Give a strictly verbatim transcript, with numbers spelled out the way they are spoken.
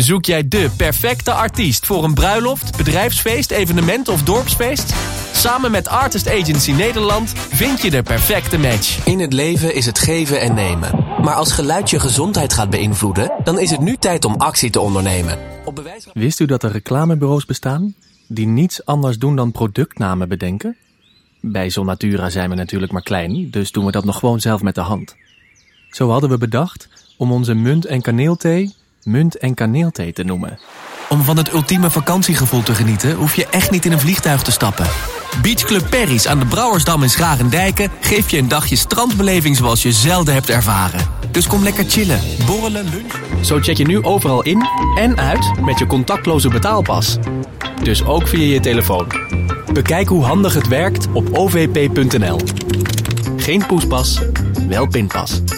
Zoek jij de perfecte artiest voor een bruiloft, bedrijfsfeest, evenement of dorpsfeest? Samen met Artist Agency Nederland vind je de perfecte match. In het leven is het geven en nemen. Maar als geluid je gezondheid gaat beïnvloeden, dan is het nu tijd om actie te ondernemen. Op bewijs... Wist u dat er reclamebureaus bestaan die niets anders doen dan productnamen bedenken? Bij Zonnatura zijn we natuurlijk maar klein, dus doen we dat nog gewoon zelf met de hand. Zo hadden we bedacht om onze munt- en kaneelthee munt- en kaneelthee te noemen. Om van het ultieme vakantiegevoel te genieten, hoef je echt niet in een vliegtuig te stappen. Beach Club Perry's aan de Brouwersdam in Schragendijken geeft je een dagje strandbeleving zoals je zelden hebt ervaren. Dus kom lekker chillen, borrelen, lunchen. Zo check je nu overal in en uit met je contactloze betaalpas. Dus ook via je telefoon. Bekijk hoe handig het werkt op o v p punt n l. Geen poespas, wel pinpas.